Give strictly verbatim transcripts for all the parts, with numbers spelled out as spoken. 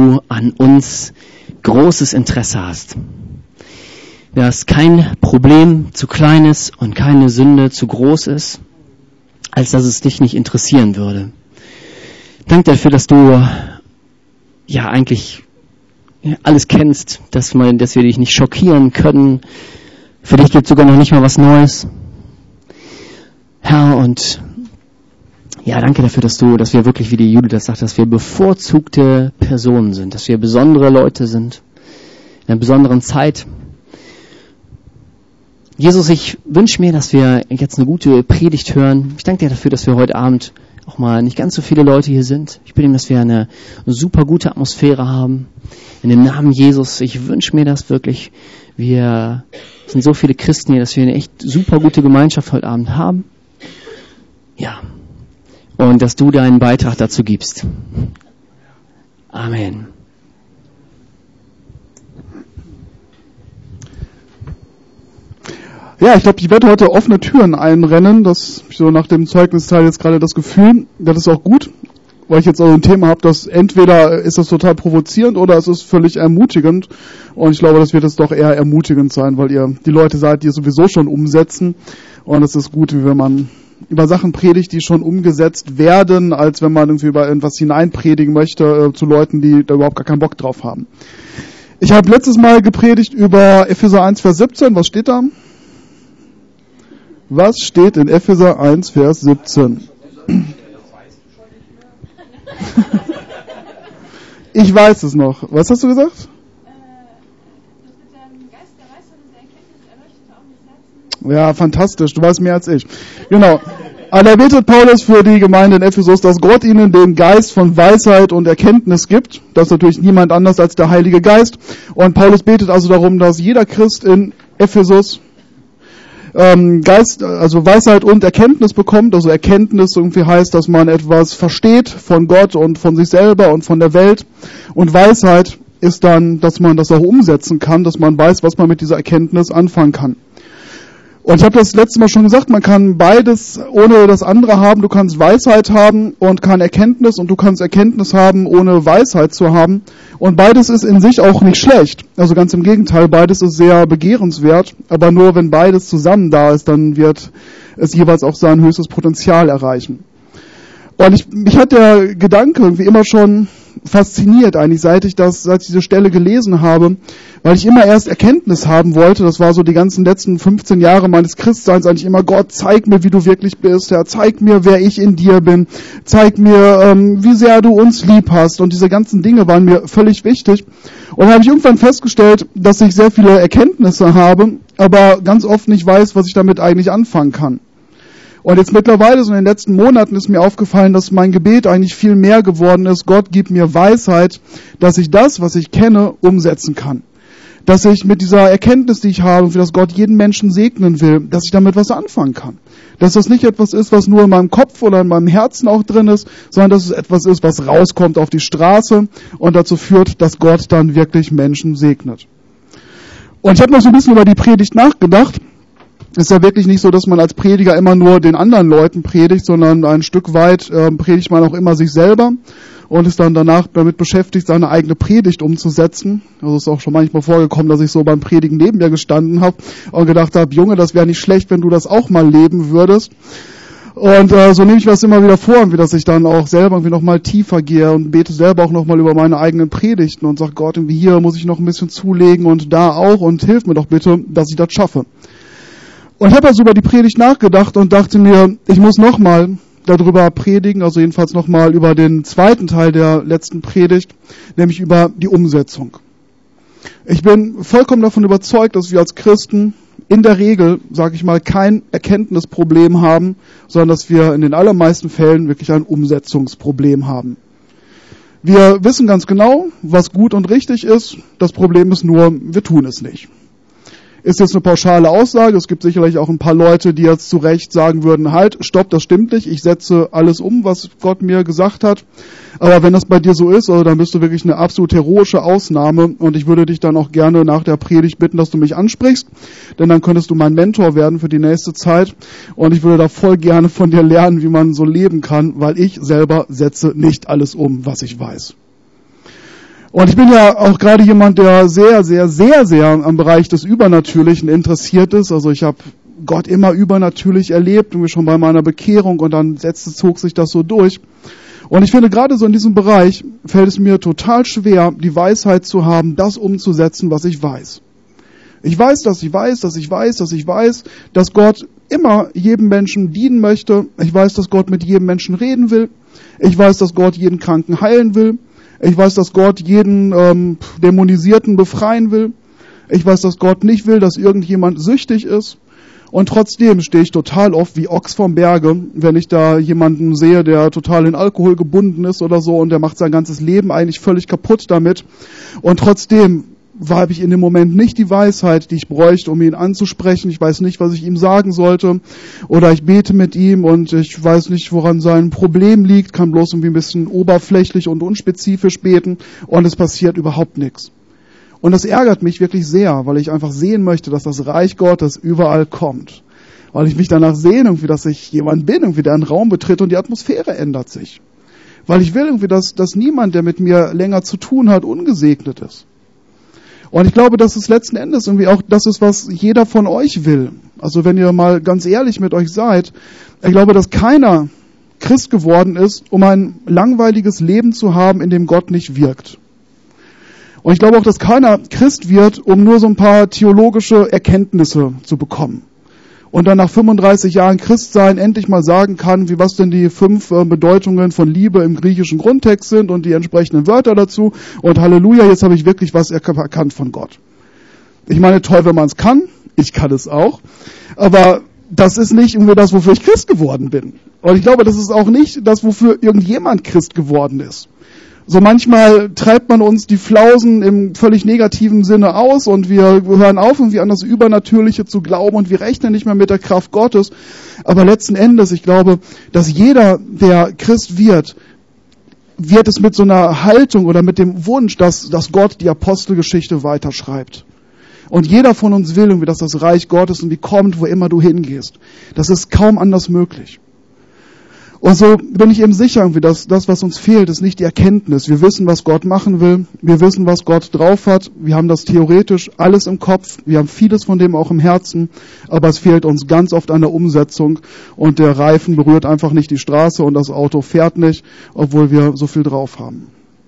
du an uns großes Interesse hast. Dass kein Problem zu klein ist und keine Sünde zu groß ist, als dass es dich nicht interessieren würde. Danke dafür, dass du ja eigentlich alles kennst, dass, man, dass wir dich nicht schockieren können. Für dich gibt es sogar noch nicht mal was Neues. Herr, und ja, danke dafür, dass du, dass wir wirklich, wie die Jude das sagt, dass wir bevorzugte Personen sind, dass wir besondere Leute sind, in einer besonderen Zeit. Jesus, ich wünsche mir, dass wir jetzt eine gute Predigt hören. Ich danke dir dafür, dass wir heute Abend auch mal nicht ganz so viele Leute hier sind. Ich bitte ihm, dass wir eine super gute Atmosphäre haben. In dem Namen Jesus, ich wünsche mir das wirklich. Wir sind so viele Christen hier, dass wir eine echt super gute Gemeinschaft heute Abend haben. Ja. Und dass du deinen Beitrag dazu gibst. Amen. Ja, ich glaube, ich werde heute offene Türen einrennen. Das habe ich so nach dem Zeugnisteil jetzt gerade das Gefühl. Das ist auch gut, weil ich jetzt auch ein Thema habe, das entweder ist das total provozierend oder es ist völlig ermutigend. Und ich glaube, das wird es doch eher ermutigend sein, weil ihr die Leute seid, die es sowieso schon umsetzen. Und es ist gut, wenn man über Sachen predigt, die schon umgesetzt werden, als wenn man irgendwie über irgendwas hineinpredigen möchte äh, zu Leuten, die da überhaupt gar keinen Bock drauf haben. Ich habe letztes Mal gepredigt über Epheser eins, Vers siebzehn. Was steht da? Was steht in Epheser eins, Vers siebzehn? Ich weiß es noch. Was hast du gesagt? Ja, fantastisch. Du weißt mehr als ich. Genau. Aber da betet Paulus für die Gemeinde in Ephesus, dass Gott ihnen den Geist von Weisheit und Erkenntnis gibt. Das ist natürlich niemand anders als der Heilige Geist. Und Paulus betet also darum, dass jeder Christ in Ephesus ähm, Geist, also Weisheit und Erkenntnis bekommt. Also Erkenntnis irgendwie heißt, dass man etwas versteht von Gott und von sich selber und von der Welt. Und Weisheit ist dann, dass man das auch umsetzen kann, dass man weiß, was man mit dieser Erkenntnis anfangen kann. Und ich habe das letzte Mal schon gesagt, man kann beides ohne das andere haben. Du kannst Weisheit haben und keine Erkenntnis, und du kannst Erkenntnis haben, ohne Weisheit zu haben. Und beides ist in sich auch nicht schlecht. Also ganz im Gegenteil, beides ist sehr begehrenswert. Aber nur wenn beides zusammen da ist, dann wird es jeweils auch sein höchstes Potenzial erreichen. Und ich, mich hat der Gedanke irgendwie immer schon fasziniert, eigentlich, seit ich das, seit ich diese Stelle gelesen habe, weil ich immer erst Erkenntnis haben wollte. Das war so die ganzen letzten fünfzehn Jahre meines Christseins eigentlich immer: Gott, zeig mir, wie du wirklich bist, Herr, zeig mir, wer ich in dir bin, zeig mir, ähm, wie sehr du uns lieb hast. Und diese ganzen Dinge waren mir völlig wichtig. Und dann habe ich irgendwann festgestellt, dass ich sehr viele Erkenntnisse habe, aber ganz oft nicht weiß, was ich damit eigentlich anfangen kann. Und jetzt mittlerweile, so in den letzten Monaten, ist mir aufgefallen, dass mein Gebet eigentlich viel mehr geworden ist: Gott, gib mir Weisheit, dass ich das, was ich kenne, umsetzen kann. Dass ich mit dieser Erkenntnis, die ich habe, für das Gott jeden Menschen segnen will, dass ich damit was anfangen kann. Dass das nicht etwas ist, was nur in meinem Kopf oder in meinem Herzen auch drin ist, sondern dass es etwas ist, was rauskommt auf die Straße und dazu führt, dass Gott dann wirklich Menschen segnet. Und ich habe noch so ein bisschen über die Predigt nachgedacht. Es ist ja wirklich nicht so, dass man als Prediger immer nur den anderen Leuten predigt, sondern ein Stück weit äh, predigt man auch immer sich selber und ist dann danach damit beschäftigt, seine eigene Predigt umzusetzen. Also es ist auch schon manchmal vorgekommen, dass ich so beim Predigen neben mir gestanden habe und gedacht habe: Junge, das wäre nicht schlecht, wenn du das auch mal leben würdest. Und äh, so nehme ich mir das immer wieder vor, wie dass ich dann auch selber irgendwie nochmal tiefer gehe und bete selber auch nochmal über meine eigenen Predigten und sage: Gott, irgendwie hier muss ich noch ein bisschen zulegen und da auch, und hilf mir doch bitte, dass ich das schaffe. Und ich habe also über die Predigt nachgedacht und dachte mir, ich muss nochmal darüber predigen, also jedenfalls nochmal über den zweiten Teil der letzten Predigt, nämlich über die Umsetzung. Ich bin vollkommen davon überzeugt, dass wir als Christen in der Regel, sage ich mal, kein Erkenntnisproblem haben, sondern dass wir in den allermeisten Fällen wirklich ein Umsetzungsproblem haben. Wir wissen ganz genau, was gut und richtig ist. Das Problem ist nur, wir tun es nicht. Ist jetzt eine pauschale Aussage. Es gibt sicherlich auch ein paar Leute, die jetzt zu Recht sagen würden: Halt, stopp, das stimmt nicht. Ich setze alles um, was Gott mir gesagt hat. Aber wenn das bei dir so ist, also dann bist du wirklich eine absolut heroische Ausnahme. Und ich würde dich dann auch gerne nach der Predigt bitten, dass du mich ansprichst. Denn dann könntest du mein Mentor werden für die nächste Zeit. Und ich würde da voll gerne von dir lernen, wie man so leben kann, weil ich selber setze nicht alles um, was ich weiß. Und ich bin ja auch gerade jemand, der sehr, sehr, sehr, sehr am Bereich des Übernatürlichen interessiert ist. Also ich habe Gott immer übernatürlich erlebt, irgendwie schon bei meiner Bekehrung, und dann setzte, zog sich das so durch. Und ich finde, gerade so in diesem Bereich fällt es mir total schwer, die Weisheit zu haben, das umzusetzen, was ich weiß. Ich weiß, dass ich weiß, dass ich weiß, dass ich weiß, dass Gott immer jedem Menschen dienen möchte. Ich weiß, dass Gott mit jedem Menschen reden will. Ich weiß, dass Gott jeden Kranken heilen will. Ich weiß, dass Gott jeden ähm, Dämonisierten befreien will. Ich weiß, dass Gott nicht will, dass irgendjemand süchtig ist. Und trotzdem stehe ich total oft wie Ochs vom Berge, wenn ich da jemanden sehe, der total in Alkohol gebunden ist oder so, und der macht sein ganzes Leben eigentlich völlig kaputt damit. Und trotzdem habe ich in dem Moment nicht die Weisheit, die ich bräuchte, um ihn anzusprechen. Ich weiß nicht, was ich ihm sagen sollte. Oder ich bete mit ihm und ich weiß nicht, woran sein Problem liegt, kann bloß irgendwie ein bisschen oberflächlich und unspezifisch beten, und es passiert überhaupt nichts. Und das ärgert mich wirklich sehr, weil ich einfach sehen möchte, dass das Reich Gottes überall kommt. Weil ich mich danach sehne, irgendwie, dass ich jemand bin, irgendwie, der einen Raum betritt und die Atmosphäre ändert sich. Weil ich will irgendwie, dass, dass niemand, der mit mir länger zu tun hat, ungesegnet ist. Und ich glaube, dass es letzten Endes irgendwie auch das ist, was jeder von euch will. Also wenn ihr mal ganz ehrlich mit euch seid, ich glaube, dass keiner Christ geworden ist, um ein langweiliges Leben zu haben, in dem Gott nicht wirkt. Und ich glaube auch, dass keiner Christ wird, um nur so ein paar theologische Erkenntnisse zu bekommen. Und dann nach fünfunddreißig Jahren Christsein endlich mal sagen kann, wie was denn die fünf äh, Bedeutungen von Liebe im griechischen Grundtext sind und die entsprechenden Wörter dazu. Und Halleluja, jetzt habe ich wirklich was erkannt von Gott. Ich meine, toll, wenn man es kann. Ich kann es auch. Aber das ist nicht irgendwie das, wofür ich Christ geworden bin. Und ich glaube, das ist auch nicht das, wofür irgendjemand Christ geworden ist. So manchmal treibt man uns die Flausen im völlig negativen Sinne aus und wir hören auf, irgendwie an das Übernatürliche zu glauben und wir rechnen nicht mehr mit der Kraft Gottes. Aber letzten Endes, ich glaube, dass jeder, der Christ wird, wird es mit so einer Haltung oder mit dem Wunsch, dass, dass Gott die Apostelgeschichte weiterschreibt. Und jeder von uns will irgendwie, dass das Reich Gottes irgendwie kommt, wo immer du hingehst. Das ist kaum anders möglich. Und so bin ich eben sicher, dass das, was uns fehlt, ist nicht die Erkenntnis. Wir wissen, was Gott machen will. Wir wissen, was Gott drauf hat. Wir haben das theoretisch alles im Kopf. Wir haben vieles von dem auch im Herzen. Aber es fehlt uns ganz oft an der Umsetzung. Und der Reifen berührt einfach nicht die Straße und das Auto fährt nicht, obwohl wir so viel drauf haben.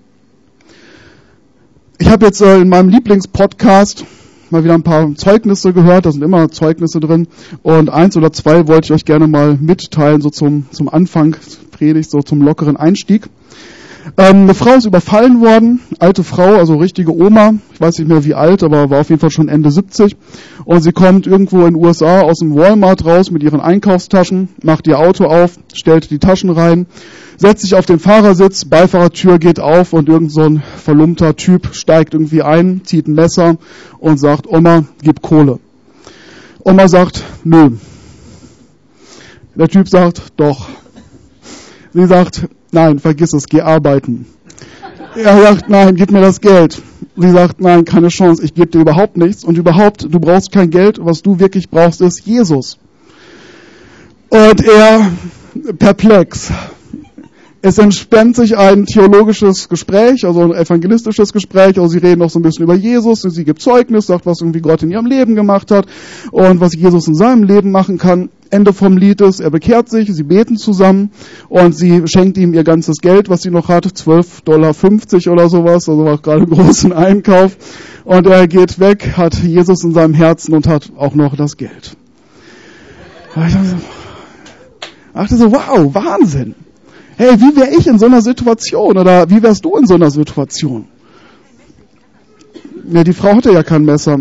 Ich habe jetzt äh, in meinem Lieblingspodcast mal wieder ein paar Zeugnisse gehört, da sind immer Zeugnisse drin, und eins oder zwei wollte ich euch gerne mal mitteilen, so zum, zum Anfang Predigt, so zum lockeren Einstieg. Ähm, eine Frau ist überfallen worden, alte Frau, also richtige Oma, ich weiß nicht mehr wie alt, aber war auf jeden Fall schon Ende siebzig, und sie kommt irgendwo in den U S A aus dem Walmart raus mit ihren Einkaufstaschen, macht ihr Auto auf, stellt die Taschen rein, setzt sich auf den Fahrersitz, Beifahrertür geht auf und irgend so ein verlumpter Typ steigt irgendwie ein, zieht ein Messer und sagt, Oma, gib Kohle. Oma sagt, nö. Der Typ sagt, doch. Sie sagt, nein, vergiss es, geh arbeiten. Er sagt, nein, gib mir das Geld. Sie sagt, nein, keine Chance, ich gebe dir überhaupt nichts und überhaupt, du brauchst kein Geld, was du wirklich brauchst, ist Jesus. Und er, perplex. Es entspannt sich ein theologisches Gespräch, also ein evangelistisches Gespräch, also sie reden auch so ein bisschen über Jesus, sie gibt Zeugnis, sagt, was irgendwie Gott in ihrem Leben gemacht hat und was Jesus in seinem Leben machen kann. Ende vom Lied ist, er bekehrt sich, sie beten zusammen und sie schenkt ihm ihr ganzes Geld, was sie noch hat, zwölf Dollar fünfzig oder sowas, also war gerade einen großen Einkauf, und er geht weg, hat Jesus in seinem Herzen und hat auch noch das Geld. Ich dachte so, wow, Wahnsinn. Hey, wie wäre ich in so einer Situation? Oder wie wärst du in so einer Situation? Ja, die Frau hatte ja kein Messer.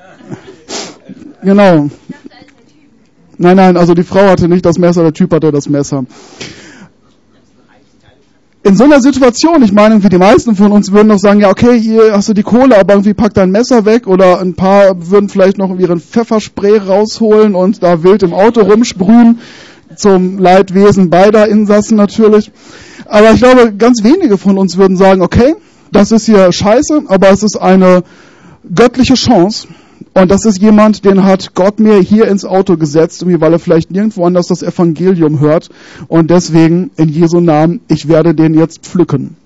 Genau. Nein, nein, also die Frau hatte nicht das Messer, der Typ hatte das Messer. In so einer Situation, ich meine, irgendwie die meisten von uns würden noch sagen, ja okay, hier hast du die Kohle, aber irgendwie pack dein Messer weg, oder ein paar würden vielleicht noch ihren Pfefferspray rausholen und da wild im Auto rumsprühen, zum Leidwesen beider Insassen natürlich. Aber ich glaube, ganz wenige von uns würden sagen, okay, das ist hier scheiße, aber es ist eine göttliche Chance. Und das ist jemand, den hat Gott mir hier ins Auto gesetzt, weil er vielleicht nirgendwo anders das Evangelium hört. Und deswegen, in Jesu Namen, ich werde den jetzt pflücken.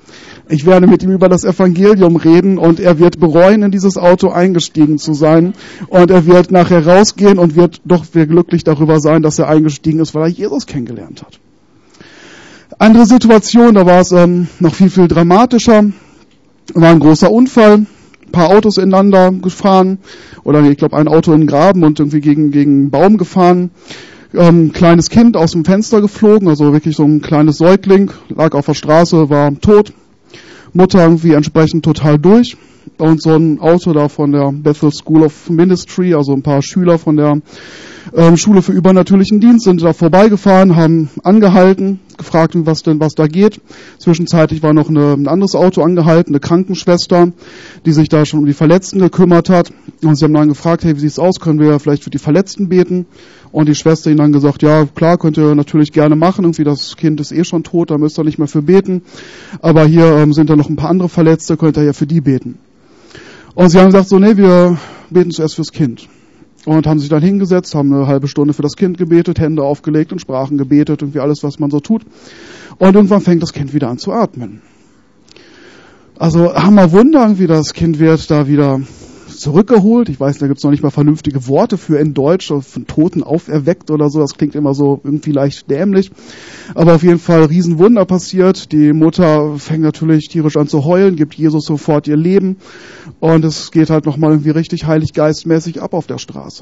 Ich werde mit ihm über das Evangelium reden und er wird bereuen, in dieses Auto eingestiegen zu sein. Und er wird nachher rausgehen und wird doch sehr glücklich darüber sein, dass er eingestiegen ist, weil er Jesus kennengelernt hat. Andere Situation, da war es ähm, noch viel, viel dramatischer. War ein großer Unfall, ein paar Autos ineinander gefahren oder ich glaube ein Auto in den Graben und irgendwie gegen, gegen einen Baum gefahren. Ähm, kleines Kind aus dem Fenster geflogen, also wirklich so ein kleines Säugling, lag auf der Straße, war tot. Mutter irgendwie entsprechend total durch. Und so ein Auto da von der Bethel School of Ministry, also ein paar Schüler von der ähm, Schule für übernatürlichen Dienst sind da vorbeigefahren, haben angehalten, gefragt, was denn, was da geht. Zwischenzeitlich war noch eine, ein anderes Auto angehalten, eine Krankenschwester, die sich da schon um die Verletzten gekümmert hat. Und sie haben dann gefragt, hey, wie sieht's aus? Können wir vielleicht für die Verletzten beten? Und die Schwester ihnen dann gesagt, ja, klar, könnt ihr natürlich gerne machen. Irgendwie das Kind ist eh schon tot, da müsst ihr nicht mehr für beten. Aber hier ähm, sind da noch ein paar andere Verletzte, könnt ihr ja für die beten. Und sie haben gesagt, so, nee, wir beten zuerst fürs Kind. Und haben sich dann hingesetzt, haben eine halbe Stunde für das Kind gebetet, Hände aufgelegt und Sprachen gebetet, irgendwie alles, was man so tut. Und irgendwann fängt das Kind wieder an zu atmen. Also Hammer Wunder, irgendwie das Kind wird da wieder zurückgeholt. Ich weiß, da gibt es noch nicht mal vernünftige Worte für in Deutsch, von Toten auferweckt oder so. Das klingt immer so irgendwie leicht dämlich. Aber auf jeden Fall Riesenwunder passiert. Die Mutter fängt natürlich tierisch an zu heulen, gibt Jesus sofort ihr Leben. Und es geht halt nochmal irgendwie richtig heiliggeistmäßig ab auf der Straße.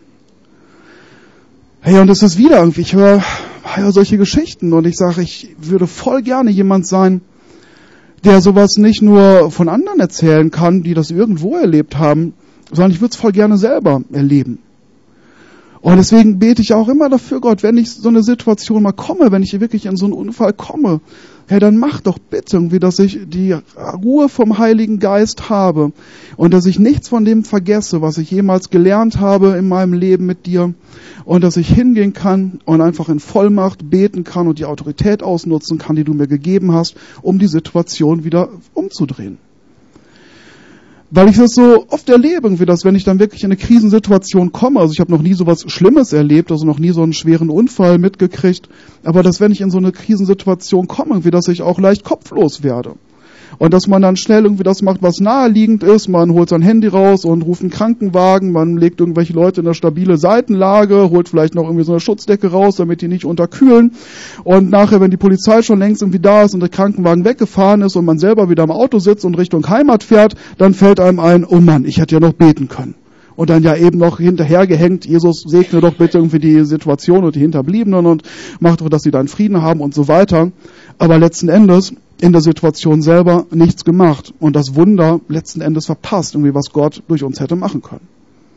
Hey, und es ist wieder irgendwie, ich höre ja, solche Geschichten und ich sage, ich würde voll gerne jemand sein, der sowas nicht nur von anderen erzählen kann, die das irgendwo erlebt haben, sondern ich würde es voll gerne selber erleben. Und deswegen bete ich auch immer dafür, Gott, wenn ich so eine Situation mal komme, wenn ich wirklich in so einen Unfall komme, hey, dann mach doch bitte irgendwie, dass ich die Ruhe vom Heiligen Geist habe und dass ich nichts von dem vergesse, was ich jemals gelernt habe in meinem Leben mit dir und dass ich hingehen kann und einfach in Vollmacht beten kann und die Autorität ausnutzen kann, die du mir gegeben hast, um die Situation wieder umzudrehen. Weil ich das so oft erlebe, irgendwie, dass wenn ich dann wirklich in eine Krisensituation komme, also ich habe noch nie sowas Schlimmes erlebt, also noch nie so einen schweren Unfall mitgekriegt, aber dass wenn ich in so eine Krisensituation komme, irgendwie, dass ich auch leicht kopflos werde. Und dass man dann schnell irgendwie das macht, was naheliegend ist. Man holt sein Handy raus und ruft einen Krankenwagen. Man legt irgendwelche Leute in eine stabile Seitenlage, holt vielleicht noch irgendwie so eine Schutzdecke raus, damit die nicht unterkühlen. Und nachher, wenn die Polizei schon längst irgendwie da ist und der Krankenwagen weggefahren ist und man selber wieder im Auto sitzt und Richtung Heimat fährt, dann fällt einem ein, oh Mann, ich hätte ja noch beten können. Und dann ja eben noch hinterhergehängt, Jesus segne doch bitte irgendwie die Situation und die Hinterbliebenen und macht doch, dass sie dann Frieden haben und so weiter. Aber letzten Endes in der Situation selber nichts gemacht und das Wunder letzten Endes verpasst, irgendwie was Gott durch uns hätte machen können.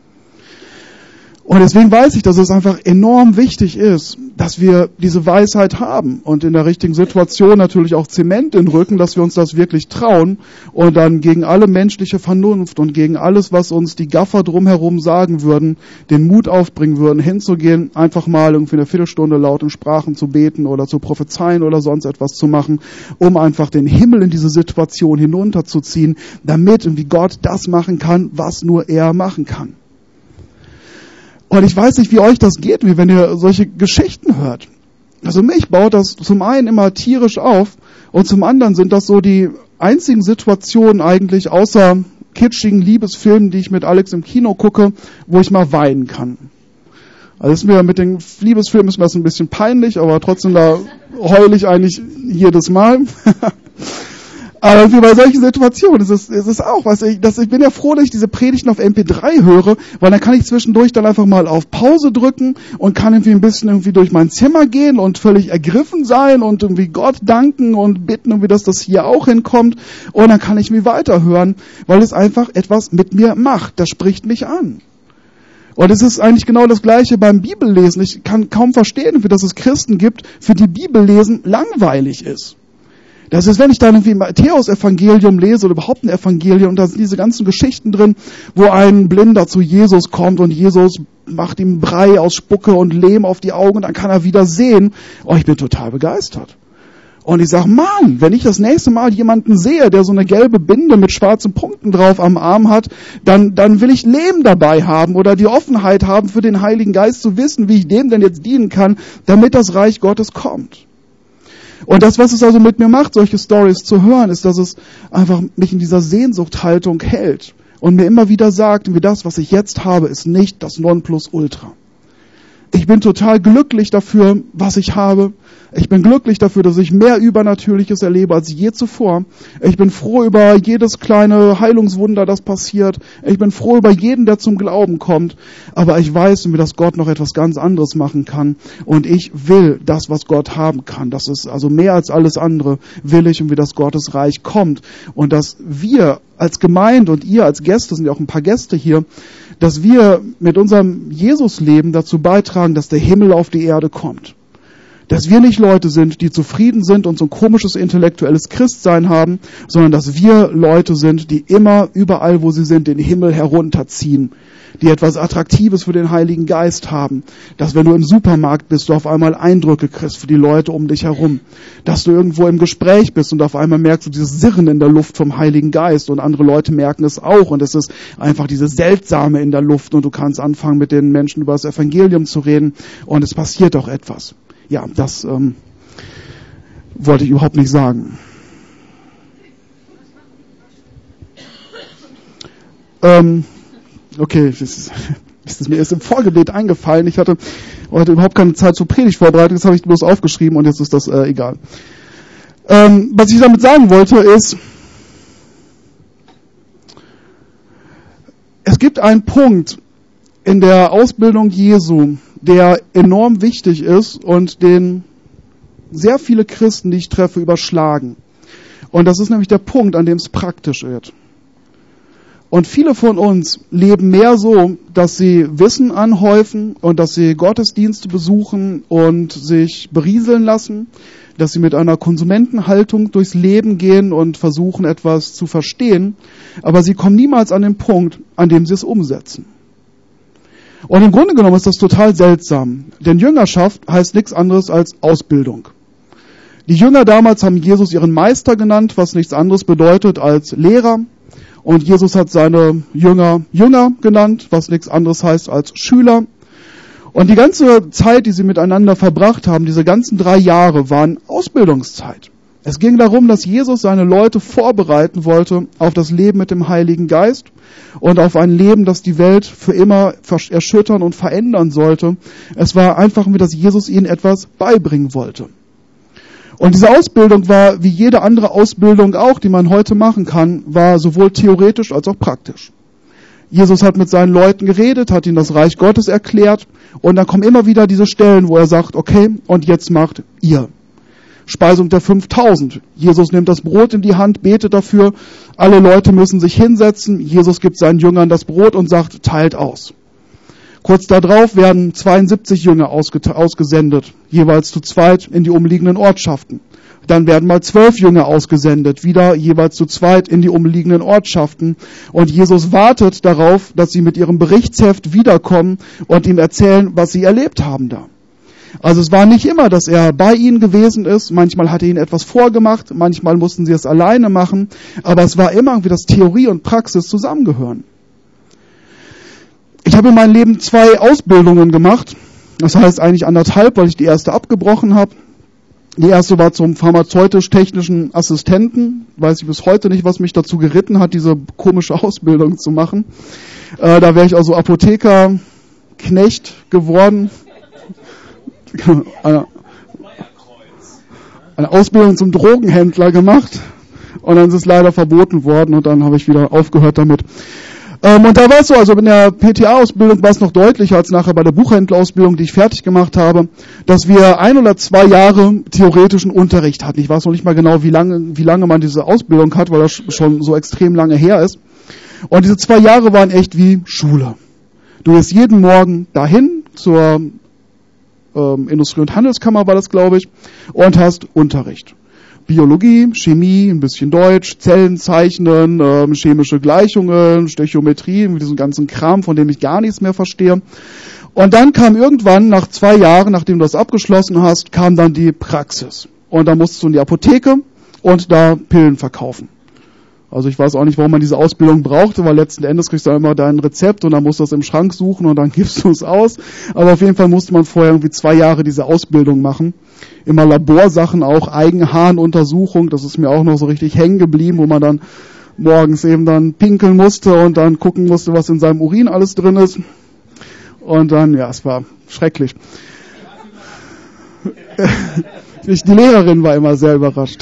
Und deswegen weiß ich, dass es einfach enorm wichtig ist, dass wir diese Weisheit haben und in der richtigen Situation natürlich auch Zement in den Rücken, dass wir uns das wirklich trauen und dann gegen alle menschliche Vernunft und gegen alles, was uns die Gaffer drumherum sagen würden, den Mut aufbringen würden, hinzugehen, einfach mal irgendwie eine Viertelstunde laut in Sprachen zu beten oder zu prophezeien oder sonst etwas zu machen, um einfach den Himmel in diese Situation hinunterzuziehen, damit irgendwie Gott das machen kann, was nur er machen kann. Und ich weiß nicht, wie euch das geht, wie wenn ihr solche Geschichten hört. Also mich baut das zum einen immer tierisch auf und zum anderen sind das so die einzigen Situationen eigentlich außer kitschigen Liebesfilmen, die ich mit Alex im Kino gucke, wo ich mal weinen kann. Also ist mir mit den Liebesfilmen ist mir das ein bisschen peinlich, aber trotzdem da heule ich eigentlich jedes Mal. Aber wie bei solchen Situationen ist es, ist es auch, was ich, das, ich bin ja froh, dass ich diese Predigten auf M P drei höre, weil dann kann ich zwischendurch dann einfach mal auf Pause drücken und kann irgendwie ein bisschen irgendwie durch mein Zimmer gehen und völlig ergriffen sein und irgendwie Gott danken und bitten, irgendwie, dass das hier auch hinkommt und dann kann ich mir weiterhören, weil es einfach etwas mit mir macht. Das spricht mich an. Und es ist eigentlich genau das Gleiche beim Bibellesen. Ich kann kaum verstehen, wie dass es Christen gibt, für die Bibellesen langweilig ist. Das ist, wenn ich dann irgendwie Matthäus-Evangelium lese oder überhaupt ein Evangelium, und da sind diese ganzen Geschichten drin, wo ein Blinder zu Jesus kommt und Jesus macht ihm Brei aus Spucke und Lehm auf die Augen und dann kann er wieder sehen. Oh, ich bin total begeistert. Und ich sage, Mann, wenn ich das nächste Mal jemanden sehe, der so eine gelbe Binde mit schwarzen Punkten drauf am Arm hat, dann, dann will ich Lehm dabei haben oder die Offenheit haben für den Heiligen Geist zu wissen, wie ich dem denn jetzt dienen kann, damit das Reich Gottes kommt. Und das, was es also mit mir macht, solche Stories zu hören, ist, dass es einfach mich in dieser Sehnsuchthaltung hält und mir immer wieder sagt, wie das, was ich jetzt habe, ist nicht das Nonplusultra. Ich bin total glücklich dafür, was ich habe. Ich bin glücklich dafür, dass ich mehr Übernatürliches erlebe als je zuvor. Ich bin froh über jedes kleine Heilungswunder, das passiert. Ich bin froh über jeden, der zum Glauben kommt. Aber ich weiß, dass Gott noch etwas ganz anderes machen kann. Und ich will das, was Gott haben kann. Das ist also mehr als alles andere, will ich, und wie das Gottes Reich kommt. Und dass wir als Gemeinde und ihr als Gäste, sind ja auch ein paar Gäste hier, dass wir mit unserem Jesusleben dazu beitragen, dass der Himmel auf die Erde kommt. Dass wir nicht Leute sind, die zufrieden sind und so ein komisches intellektuelles Christsein haben, sondern dass wir Leute sind, die immer überall, wo sie sind, den Himmel herunterziehen, die etwas Attraktives für den Heiligen Geist haben, dass wenn du im Supermarkt bist, du auf einmal Eindrücke kriegst für die Leute um dich herum, dass du irgendwo im Gespräch bist und auf einmal merkst du dieses Sirren in der Luft vom Heiligen Geist und andere Leute merken es auch und es ist einfach dieses Seltsame in der Luft und du kannst anfangen, mit den Menschen über das Evangelium zu reden und es passiert auch etwas. Ja, das ähm, wollte ich überhaupt nicht sagen. Ähm, okay, das ist, das ist mir erst im Vorgebet eingefallen. Ich hatte heute überhaupt keine Zeit zur Predigt vorbereitet, das habe ich bloß aufgeschrieben und jetzt ist das äh, egal. Ähm, was ich damit sagen wollte ist, es gibt einen Punkt in der Ausbildung Jesu, der enorm wichtig ist und den sehr viele Christen, die ich treffe, überschlagen. Und das ist nämlich der Punkt, an dem es praktisch wird. Und viele von uns leben mehr so, dass sie Wissen anhäufen und dass sie Gottesdienste besuchen und sich berieseln lassen, dass sie mit einer Konsumentenhaltung durchs Leben gehen und versuchen, etwas zu verstehen, aber sie kommen niemals an den Punkt, an dem sie es umsetzen. Und im Grunde genommen ist das total seltsam, denn Jüngerschaft heißt nichts anderes als Ausbildung. Die Jünger damals haben Jesus ihren Meister genannt, was nichts anderes bedeutet als Lehrer. Und Jesus hat seine Jünger Jünger genannt, was nichts anderes heißt als Schüler. Und die ganze Zeit, die sie miteinander verbracht haben, diese ganzen drei Jahre, waren Ausbildungszeit. Es ging darum, dass Jesus seine Leute vorbereiten wollte auf das Leben mit dem Heiligen Geist und auf ein Leben, das die Welt für immer erschüttern und verändern sollte. Es war einfach, wie dass Jesus ihnen etwas beibringen wollte. Und diese Ausbildung war, wie jede andere Ausbildung auch, die man heute machen kann, war sowohl theoretisch als auch praktisch. Jesus hat mit seinen Leuten geredet, hat ihnen das Reich Gottes erklärt und dann kommen immer wieder diese Stellen, wo er sagt, okay, und jetzt macht ihr. Speisung der fünftausend. Jesus nimmt das Brot in die Hand, betet dafür, alle Leute müssen sich hinsetzen, Jesus gibt seinen Jüngern das Brot und sagt, teilt aus. Kurz darauf werden zweiundsiebzig Jünger ausge- ausgesendet, jeweils zu zweit in die umliegenden Ortschaften. Dann werden mal zwölf Jünger ausgesendet, wieder jeweils zu zweit in die umliegenden Ortschaften. Und Jesus wartet darauf, dass sie mit ihrem Berichtsheft wiederkommen und ihm erzählen, was sie erlebt haben da. Also es war nicht immer, dass er bei ihnen gewesen ist. Manchmal hat er ihnen etwas vorgemacht, manchmal mussten sie es alleine machen. Aber es war immer irgendwie, dass Theorie und Praxis zusammengehören. Ich habe in meinem Leben zwei Ausbildungen gemacht. Das heißt eigentlich anderthalb, weil ich die erste abgebrochen habe. Die erste war zum pharmazeutisch-technischen Assistenten. Weiß ich bis heute nicht, was mich dazu geritten hat, diese komische Ausbildung zu machen. Äh, da wäre ich also Apotheker, Knecht geworden. Eine, eine Ausbildung zum Drogenhändler gemacht. Und dann ist es leider verboten worden und dann habe ich wieder aufgehört damit. Ähm, und da war es so, also in der P T A-Ausbildung war es noch deutlicher als nachher bei der Buchhändlerausbildung, die ich fertig gemacht habe, dass wir ein oder zwei Jahre theoretischen Unterricht hatten. Ich weiß noch nicht mal genau, wie lange, wie lange man diese Ausbildung hat, weil das schon so extrem lange her ist. Und diese zwei Jahre waren echt wie Schule. Du gehst jeden Morgen dahin zur ähm, Industrie- und Handelskammer, war das, glaube ich, und hast Unterricht. Biologie, Chemie, ein bisschen Deutsch, Zellen zeichnen, ähm, chemische Gleichungen, Stöchiometrie, mit diesem ganzen Kram, von dem ich gar nichts mehr verstehe. Und dann kam irgendwann, nach zwei Jahren, nachdem du das abgeschlossen hast, kam dann die Praxis. Und da musstest du in die Apotheke und da Pillen verkaufen. Also ich weiß auch nicht, warum man diese Ausbildung brauchte, weil letzten Endes kriegst du dann immer dein Rezept und dann musst du das im Schrank suchen und dann gibst du es aus. Aber auf jeden Fall musste man vorher irgendwie zwei Jahre diese Ausbildung machen. Immer Laborsachen auch, Eigenharnuntersuchung, das ist mir auch noch so richtig hängen geblieben, wo man dann morgens eben dann pinkeln musste und dann gucken musste, was in seinem Urin alles drin ist. Und dann, ja, es war schrecklich. Die Lehrerin war immer sehr überrascht.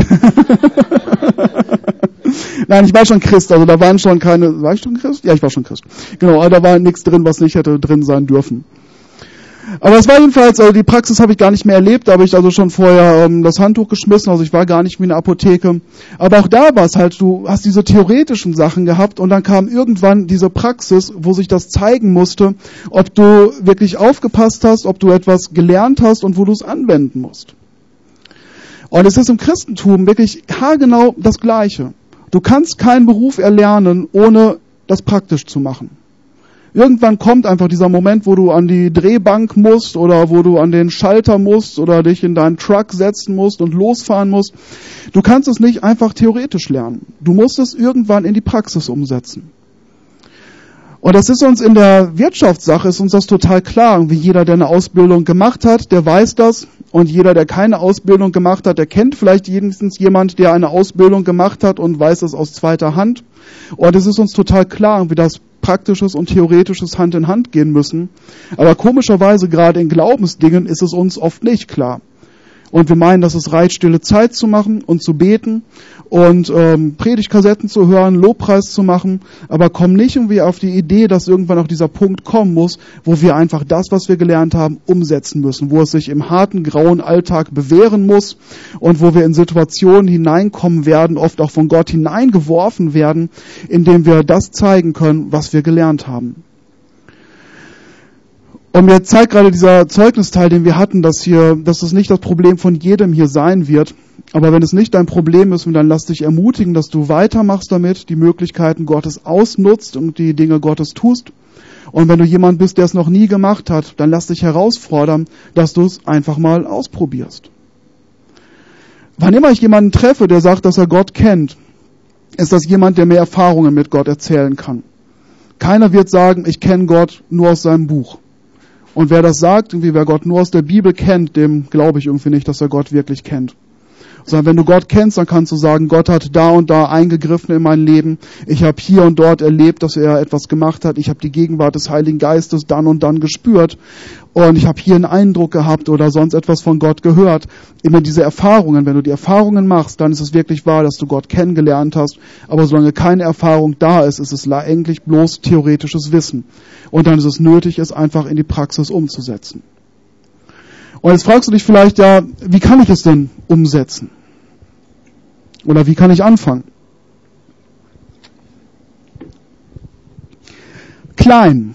Nein, ich war schon Christ, also da waren schon keine, war ich schon Christ? Ja, ich war schon Christ. Genau, aber da war nichts drin, was nicht hätte drin sein dürfen. Aber es war jedenfalls, also die Praxis habe ich gar nicht mehr erlebt, da habe ich also schon vorher ähm, das Handtuch geschmissen, also ich war gar nicht wie eine Apotheke. Aber auch da war es halt, du hast diese theoretischen Sachen gehabt und dann kam irgendwann diese Praxis, wo sich das zeigen musste, ob du wirklich aufgepasst hast, ob du etwas gelernt hast und wo du es anwenden musst. Und es ist im Christentum wirklich haargenau das Gleiche. Du kannst keinen Beruf erlernen, ohne das praktisch zu machen. Irgendwann kommt einfach dieser Moment, wo du an die Drehbank musst oder wo du an den Schalter musst oder dich in deinen Truck setzen musst und losfahren musst. Du kannst es nicht einfach theoretisch lernen. Du musst es irgendwann in die Praxis umsetzen. Und das ist uns in der Wirtschaftssache, ist uns das total klar. Wie jeder, der eine Ausbildung gemacht hat, der weiß das. Und jeder, der keine Ausbildung gemacht hat, der kennt vielleicht wenigstens jemand, der eine Ausbildung gemacht hat und weiß es aus zweiter Hand. Und es ist uns total klar, wie das Praktisches und Theoretisches Hand in Hand gehen müssen. Aber komischerweise, gerade in Glaubensdingen, ist es uns oft nicht klar. Und wir meinen, dass es reicht, stille Zeit zu machen und zu beten und ähm, Predigtkassetten zu hören, Lobpreis zu machen, aber kommen nicht irgendwie auf die Idee, dass irgendwann auch dieser Punkt kommen muss, wo wir einfach das, was wir gelernt haben, umsetzen müssen, wo es sich im harten, grauen Alltag bewähren muss und wo wir in Situationen hineinkommen werden, oft auch von Gott hineingeworfen werden, indem wir das zeigen können, was wir gelernt haben. Und mir zeigt gerade dieser Zeugnisteil, den wir hatten, dass hier, dass es nicht das Problem von jedem hier sein wird. Aber wenn es nicht dein Problem ist, dann lass dich ermutigen, dass du weitermachst damit, die Möglichkeiten Gottes ausnutzt und die Dinge Gottes tust. Und wenn du jemand bist, der es noch nie gemacht hat, dann lass dich herausfordern, dass du es einfach mal ausprobierst. Wann immer ich jemanden treffe, der sagt, dass er Gott kennt, ist das jemand, der mehr Erfahrungen mit Gott erzählen kann. Keiner wird sagen, ich kenne Gott nur aus seinem Buch. Und wer das sagt, irgendwie wer Gott nur aus der Bibel kennt, dem glaube ich irgendwie nicht, dass er Gott wirklich kennt. Sondern wenn du Gott kennst, dann kannst du sagen, Gott hat da und da eingegriffen in mein Leben. Ich habe hier und dort erlebt, dass er etwas gemacht hat. Ich habe die Gegenwart des Heiligen Geistes dann und dann gespürt. Und ich habe hier einen Eindruck gehabt oder sonst etwas von Gott gehört. Immer diese Erfahrungen, wenn du die Erfahrungen machst, dann ist es wirklich wahr, dass du Gott kennengelernt hast. Aber solange keine Erfahrung da ist, ist es eigentlich bloß theoretisches Wissen. Und dann ist es nötig, es einfach in die Praxis umzusetzen. Und jetzt fragst du dich vielleicht, ja, wie kann ich es denn umsetzen? Oder wie kann ich anfangen? Klein.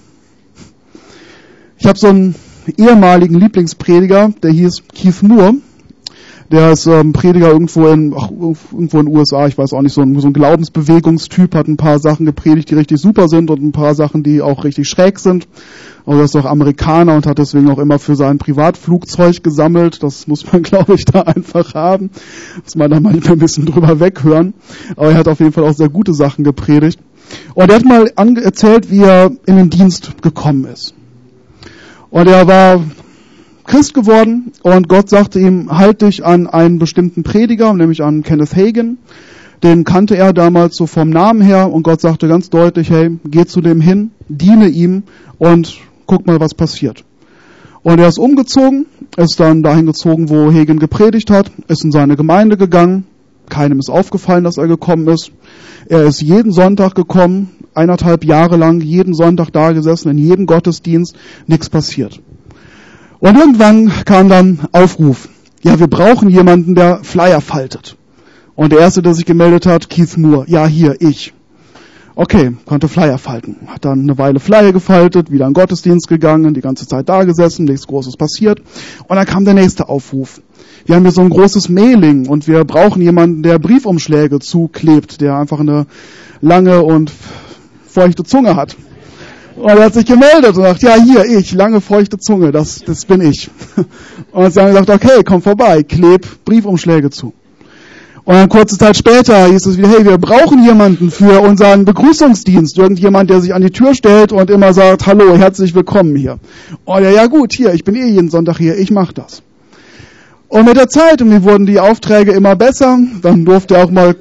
Ich habe so einen ehemaligen Lieblingsprediger, der hieß Keith Moore. Der ist ähm, Prediger irgendwo in, ach, irgendwo in den U S A, ich weiß auch nicht, so ein, so ein Glaubensbewegungstyp, hat ein paar Sachen gepredigt, die richtig super sind und ein paar Sachen, die auch richtig schräg sind. Aber er ist auch Amerikaner und hat deswegen auch immer für sein Privatflugzeug gesammelt. Das muss man, glaube ich, da einfach haben. Muss man da manchmal ein bisschen drüber weghören. Aber er hat auf jeden Fall auch sehr gute Sachen gepredigt. Und er hat mal ange- erzählt, wie er in den Dienst gekommen ist. Und er war Christ geworden und Gott sagte ihm, halt dich an einen bestimmten Prediger, nämlich an Kenneth Hagin. Den kannte er damals so vom Namen her und Gott sagte ganz deutlich, hey, geh zu dem hin, diene ihm und guck mal, was passiert. Und er ist umgezogen, ist dann dahin gezogen, wo Hagin gepredigt hat, ist in seine Gemeinde gegangen. Keinem ist aufgefallen, dass er gekommen ist. Er ist jeden Sonntag gekommen, eineinhalb Jahre lang, jeden Sonntag da gesessen, in jedem Gottesdienst, nichts passiert. Und irgendwann kam dann Aufruf. Ja, wir brauchen jemanden, der Flyer faltet. Und der Erste, der sich gemeldet hat, Keith Moore. Ja, hier, ich. Okay, konnte Flyer falten. Hat dann eine Weile Flyer gefaltet, wieder in den Gottesdienst gegangen, die ganze Zeit da gesessen, nichts Großes passiert. Und dann kam der nächste Aufruf. Wir haben hier so ein großes Mailing und wir brauchen jemanden, der Briefumschläge zuklebt, der einfach eine lange und feuchte Zunge hat. Und er hat sich gemeldet und sagt, ja, hier, ich, lange feuchte Zunge, das, das bin ich. Und sie haben gesagt, okay, komm vorbei, kleb Briefumschläge zu. Und dann kurze Zeit später hieß es wieder, hey, wir brauchen jemanden für unseren Begrüßungsdienst. Irgendjemand, der sich an die Tür stellt und immer sagt, hallo, herzlich willkommen hier. Oh ja, ja gut, hier, ich bin eh jeden Sonntag hier, ich mache das. Und mit der Zeit, und mir wurden die Aufträge immer besser, dann durfte er auch mal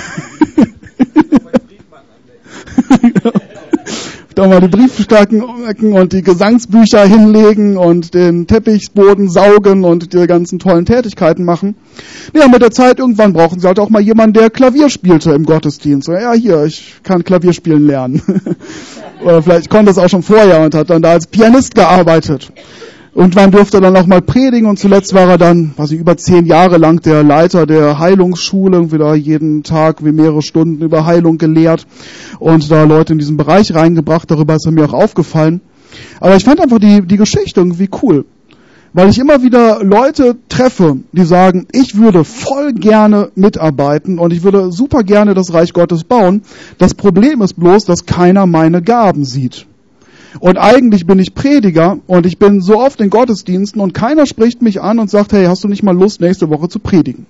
da mal die Briefstacken und die Gesangsbücher hinlegen und den Teppichboden saugen und die ganzen tollen Tätigkeiten machen. Ja, mit der Zeit irgendwann brauchen sie halt auch mal jemanden, der Klavier spielte im Gottesdienst. Ja, hier, ich kann Klavier spielen lernen. Oder vielleicht konnte es auch schon vorher und hat dann da als Pianist gearbeitet. Irgendwann durfte er dann auch mal predigen und zuletzt war er dann, weiß ich, über zehn Jahre lang der Leiter der Heilungsschule, wieder jeden Tag wie mehrere Stunden über Heilung gelehrt und da Leute in diesen Bereich reingebracht. Darüber ist er mir auch aufgefallen. Aber ich fand einfach die, die Geschichte irgendwie cool, weil ich immer wieder Leute treffe, die sagen, ich würde voll gerne mitarbeiten und ich würde super gerne das Reich Gottes bauen. Das Problem ist bloß, dass keiner meine Gaben sieht. Und eigentlich bin ich Prediger und ich bin so oft in Gottesdiensten und keiner spricht mich an und sagt, hey, hast du nicht mal Lust, nächste Woche zu predigen?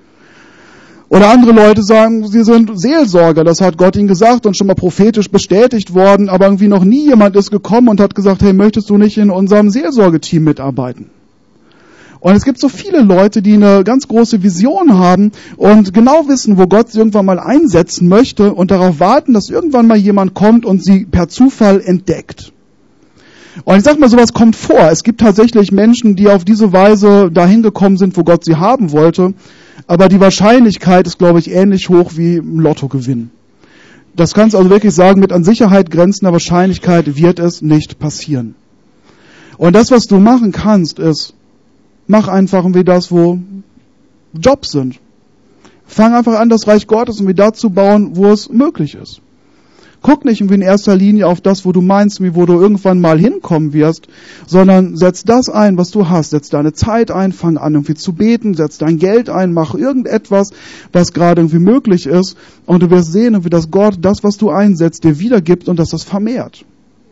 Oder andere Leute sagen, sie sind Seelsorger, das hat Gott ihnen gesagt und schon mal prophetisch bestätigt worden, aber irgendwie noch nie jemand ist gekommen und hat gesagt, hey, möchtest du nicht in unserem Seelsorgeteam mitarbeiten? Und es gibt so viele Leute, die eine ganz große Vision haben und genau wissen, wo Gott sie irgendwann mal einsetzen möchte und darauf warten, dass irgendwann mal jemand kommt und sie per Zufall entdeckt. Und ich sag mal, sowas kommt vor. Es gibt tatsächlich Menschen, die auf diese Weise dahin gekommen sind, wo Gott sie haben wollte. Aber die Wahrscheinlichkeit ist, glaube ich, ähnlich hoch wie im Lottogewinn. Das kannst du also wirklich sagen, mit an Sicherheit grenzender Wahrscheinlichkeit wird es nicht passieren. Und das, was du machen kannst, ist, mach einfach wie das, wo Jobs sind. Fang einfach an, das Reich Gottes irgendwie da zu bauen, wo es möglich ist. Guck nicht irgendwie in erster Linie auf das, wo du meinst, wie wo du irgendwann mal hinkommen wirst, sondern setz das ein, was du hast. Setz deine Zeit ein, fang an irgendwie zu beten, setz dein Geld ein, mach irgendetwas, was gerade irgendwie möglich ist und du wirst sehen, wie das Gott das, was du einsetzt, dir wiedergibt und dass das vermehrt.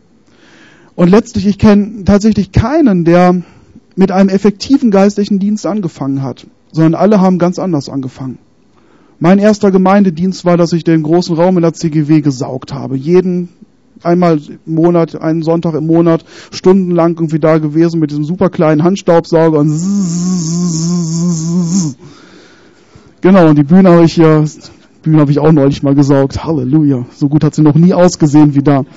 Und letztlich, ich kenne tatsächlich keinen, der mit einem effektiven geistlichen Dienst angefangen hat, sondern alle haben ganz anders angefangen. Mein erster Gemeindedienst war, dass ich den großen Raum in der C G W gesaugt habe. Jeden, einmal im Monat, einen Sonntag im Monat, stundenlang irgendwie da gewesen mit diesem super kleinen Handstaubsauger und genau, und die Bühne habe ich hier, die Bühne habe ich auch neulich mal gesaugt. Halleluja. So gut hat sie noch nie ausgesehen wie da.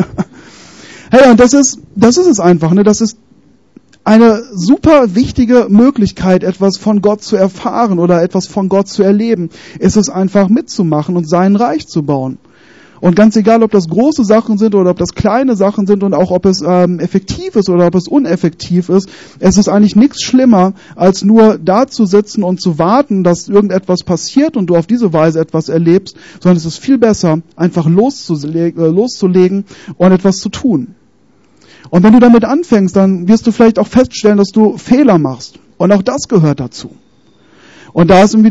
Hey, und das ist, das ist es einfach, ne? Das ist eine super wichtige Möglichkeit, etwas von Gott zu erfahren oder etwas von Gott zu erleben, ist es einfach mitzumachen und sein Reich zu bauen. Und ganz egal, ob das große Sachen sind oder ob das kleine Sachen sind und auch ob es ähm, effektiv ist oder ob es uneffektiv ist, es ist eigentlich nichts schlimmer, als nur da zu sitzen und zu warten, dass irgendetwas passiert und du auf diese Weise etwas erlebst, sondern es ist viel besser, einfach loszulegen, äh, loszulegen und etwas zu tun. Und wenn du damit anfängst, dann wirst du vielleicht auch feststellen, dass du Fehler machst. Und auch das gehört dazu. Und da ist irgendwie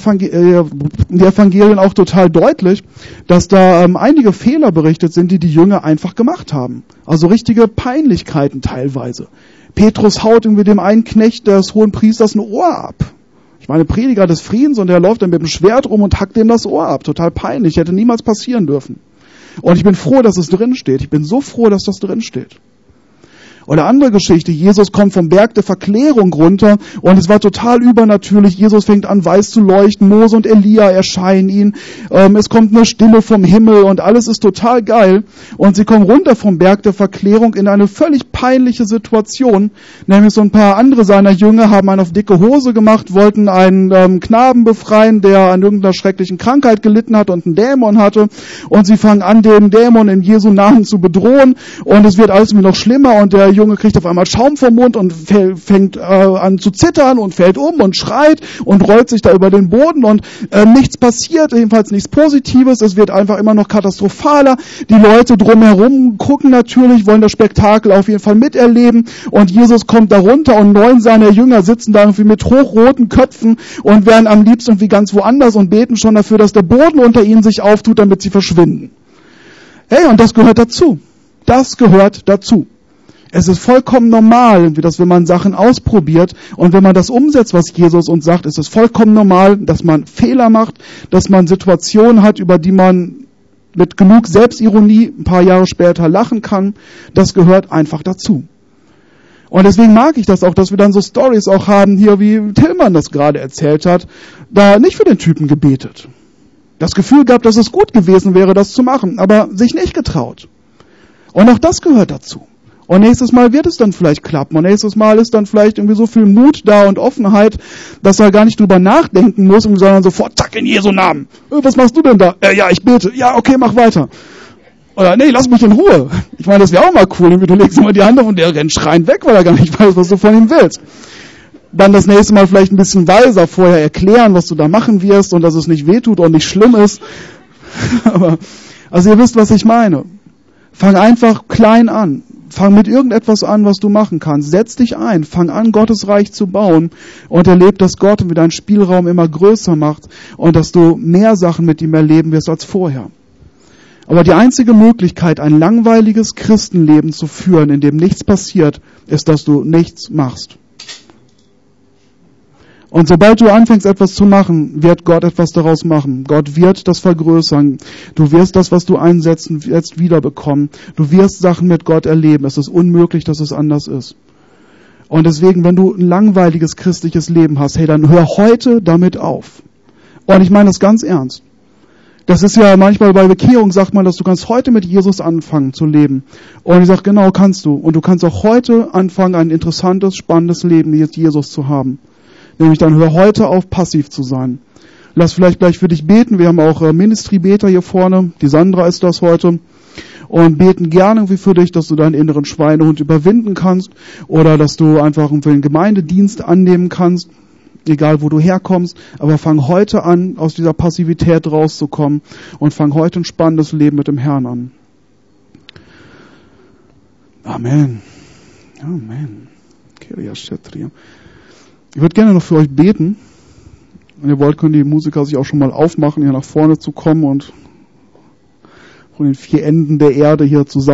die Evangelien auch total deutlich, dass da ähm, einige Fehler berichtet sind, die die Jünger einfach gemacht haben. Also richtige Peinlichkeiten teilweise. Petrus haut irgendwie dem einen Knecht des hohen Priesters ein Ohr ab. Ich meine, Prediger des Friedens und der läuft dann mit dem Schwert rum und hackt dem das Ohr ab. Total peinlich, hätte niemals passieren dürfen. Und ich bin froh, dass es drin steht. Ich bin so froh, dass das drin steht. Oder andere Geschichte, Jesus kommt vom Berg der Verklärung runter und es war total übernatürlich. Jesus fängt an, weiß zu leuchten, Mose und Elia erscheinen ihm. Ähm, es kommt eine Stimme vom Himmel und alles ist total geil. Und sie kommen runter vom Berg der Verklärung in eine völlig peinliche Situation. Nämlich so ein paar andere seiner Jünger haben einen auf dicke Hose gemacht, wollten einen ähm, Knaben befreien, der an irgendeiner schrecklichen Krankheit gelitten hat und einen Dämon hatte. Und sie fangen an, den Dämon in Jesu Namen zu bedrohen und es wird alles irgendwie noch schlimmer und der Junge kriegt auf einmal Schaum vom Mund und fängt äh, an zu zittern und fällt um und schreit und rollt sich da über den Boden und äh, nichts passiert, jedenfalls nichts Positives, es wird einfach immer noch katastrophaler. Die Leute drumherum gucken natürlich, wollen das Spektakel auf jeden Fall miterleben und Jesus kommt da runter und neun seiner Jünger sitzen da irgendwie mit hochroten Köpfen und wären am liebsten irgendwie ganz woanders und beten schon dafür, dass der Boden unter ihnen sich auftut, damit sie verschwinden. Hey, und das gehört dazu. Das gehört dazu. Es ist vollkommen normal, dass wenn man Sachen ausprobiert und wenn man das umsetzt, was Jesus uns sagt, ist es vollkommen normal, dass man Fehler macht, dass man Situationen hat, über die man mit genug Selbstironie ein paar Jahre später lachen kann. Das gehört einfach dazu. Und deswegen mag ich das auch, dass wir dann so Stories auch haben, hier wie Tillmann das gerade erzählt hat, da nicht für den Typen gebetet. Das Gefühl gehabt, dass es gut gewesen wäre, das zu machen, aber sich nicht getraut. Und auch das gehört dazu. Und nächstes Mal wird es dann vielleicht klappen. Und nächstes Mal ist dann vielleicht irgendwie so viel Mut da und Offenheit, dass er gar nicht drüber nachdenken muss, sondern sofort, zack, in Jesu Namen. Äh, was machst du denn da? Äh, ja, ich bete. Ja, okay, mach weiter. Oder, nee, lass mich in Ruhe. Ich meine, das wäre auch mal cool. Du legst immer die Hand auf und der rennt schreiend weg, weil er gar nicht weiß, was du von ihm willst. Dann das nächste Mal vielleicht ein bisschen weiser vorher erklären, was du da machen wirst und dass es nicht wehtut und nicht schlimm ist. Aber, also ihr wisst, was ich meine. Fang einfach klein an. Fang mit irgendetwas an, was du machen kannst. Setz dich ein. Fang an, Gottes Reich zu bauen und erleb, dass Gott mit deinen Spielraum immer größer macht und dass du mehr Sachen mit ihm erleben wirst als vorher. Aber die einzige Möglichkeit, ein langweiliges Christenleben zu führen, in dem nichts passiert, ist, dass du nichts machst. Und sobald du anfängst, etwas zu machen, wird Gott etwas daraus machen. Gott wird das vergrößern. Du wirst das, was du einsetzen, jetzt wiederbekommen. Du wirst Sachen mit Gott erleben. Es ist unmöglich, dass es anders ist. Und deswegen, wenn du ein langweiliges christliches Leben hast, hey, dann hör heute damit auf. Und ich meine das ganz ernst. Das ist ja manchmal bei Bekehrung, sagt man, dass du kannst heute mit Jesus anfangen zu leben. Und ich sage, genau, kannst du. Und du kannst auch heute anfangen, ein interessantes, spannendes Leben mit Jesus zu haben. Nämlich dann hör heute auf, passiv zu sein. Lass vielleicht gleich für dich beten. Wir haben auch äh, Ministry-Beter hier vorne. Die Sandra ist das heute. Und beten gerne irgendwie für dich, dass du deinen inneren Schweinehund überwinden kannst. Oder dass du einfach irgendwie einen Gemeindedienst annehmen kannst. Egal, wo du herkommst. Aber fang heute an, aus dieser Passivität rauszukommen. Und fang heute ein spannendes Leben mit dem Herrn an. Amen. Amen. Ich würde gerne noch für euch beten. Wenn ihr wollt, können die Musiker sich auch schon mal aufmachen, hier nach vorne zu kommen und von den vier Enden der Erde hier zusammen